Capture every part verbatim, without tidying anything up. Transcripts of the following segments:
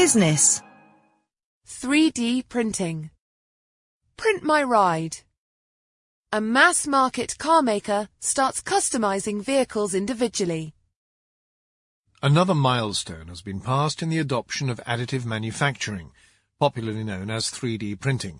Business. three D printing. Print my ride. A mass-market car maker starts customizing vehicles individually. Another milestone has been passed in the adoption of additive manufacturing, popularly known as three D printing.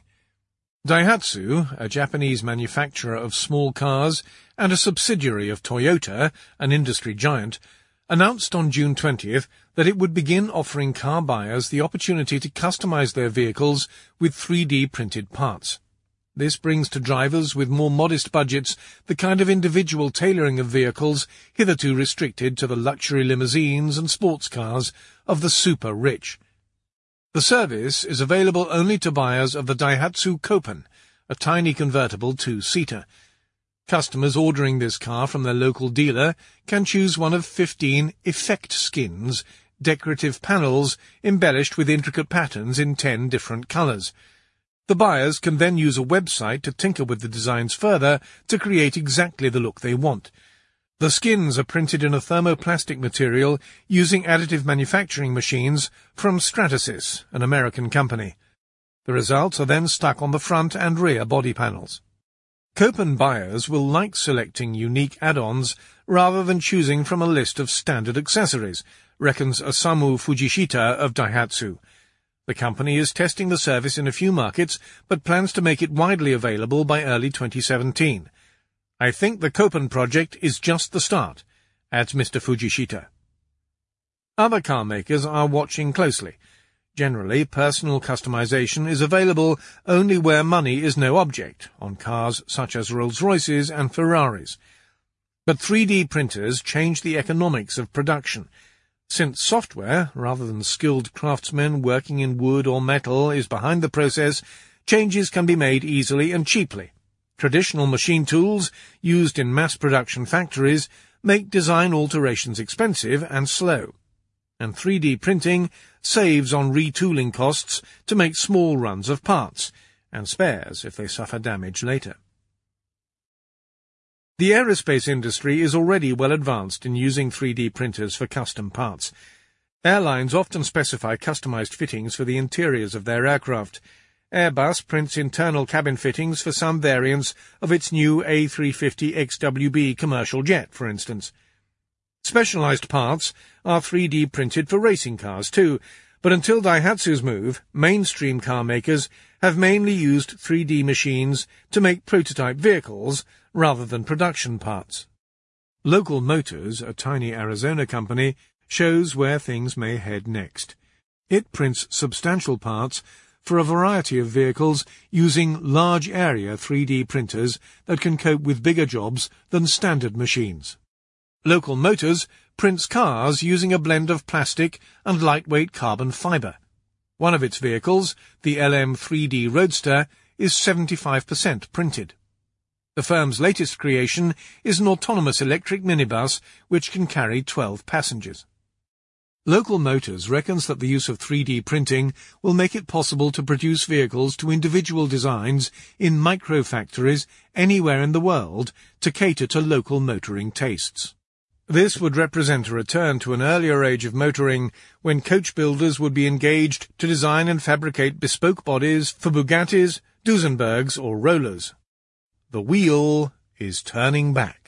Daihatsu, a Japanese manufacturer of small cars and a subsidiary of Toyota, an industry giant, announced on June twentieth that it would begin offering car buyers the opportunity to customize their vehicles with three D printed parts. This brings to drivers with more modest budgets the kind of individual tailoring of vehicles hitherto restricted to the luxury limousines and sports cars of the super-rich. The service is available only to buyers of the Daihatsu Copen, a tiny convertible two-seater. Customers ordering this car from their local dealer can choose one of fifteen effect skins, decorative panels embellished with intricate patterns in ten different colours. The buyers can then use a website to tinker with the designs further to create exactly the look they want. The skins are printed in a thermoplastic material using additive manufacturing machines from Stratasys, an American company. The results are then stuck on the front and rear body panels. Copen buyers will like selecting unique add-ons rather than choosing from a list of standard accessories, reckons Osamu Fujishita of Daihatsu. The company is testing the service in a few markets, but plans to make it widely available by early twenty seventeen. I think the Copen project is just the start, adds Mister Fujishita. Other car makers are watching closely. Generally, personal customization is available only where money is no object, on cars such as Rolls-Royces and Ferraris. But three D printers change the economics of production. Since software, rather than skilled craftsmen working in wood or metal, is behind the process, changes can be made easily and cheaply. Traditional machine tools, used in mass production factories, make design alterations expensive and slow. And three D printing saves on retooling costs to make small runs of parts, and spares if they suffer damage later. The aerospace industry is already well advanced in using three D printers for custom parts. Airlines often specify customized fittings for the interiors of their aircraft. Airbus prints internal cabin fittings for some variants of its new A three fifty X W B commercial jet, for instance. Specialized parts are three D printed for racing cars too, but until Daihatsu's move, mainstream car makers have mainly used three D machines to make prototype vehicles rather than production parts. Local Motors, a tiny Arizona company, shows where things may head next. It prints substantial parts for a variety of vehicles using large-area three D printers that can cope with bigger jobs than standard machines. Local Motors prints cars using a blend of plastic and lightweight carbon fibre. One of its vehicles, the L M three D Roadster, is seventy-five percent printed. The firm's latest creation is an autonomous electric minibus which can carry twelve passengers. Local Motors reckons that the use of three D printing will make it possible to produce vehicles to individual designs in micro-factories anywhere in the world to cater to local motoring tastes. This would represent a return to an earlier age of motoring when coach builders would be engaged to design and fabricate bespoke bodies for Bugattis, Duesenbergs or rollers. The wheel is turning back.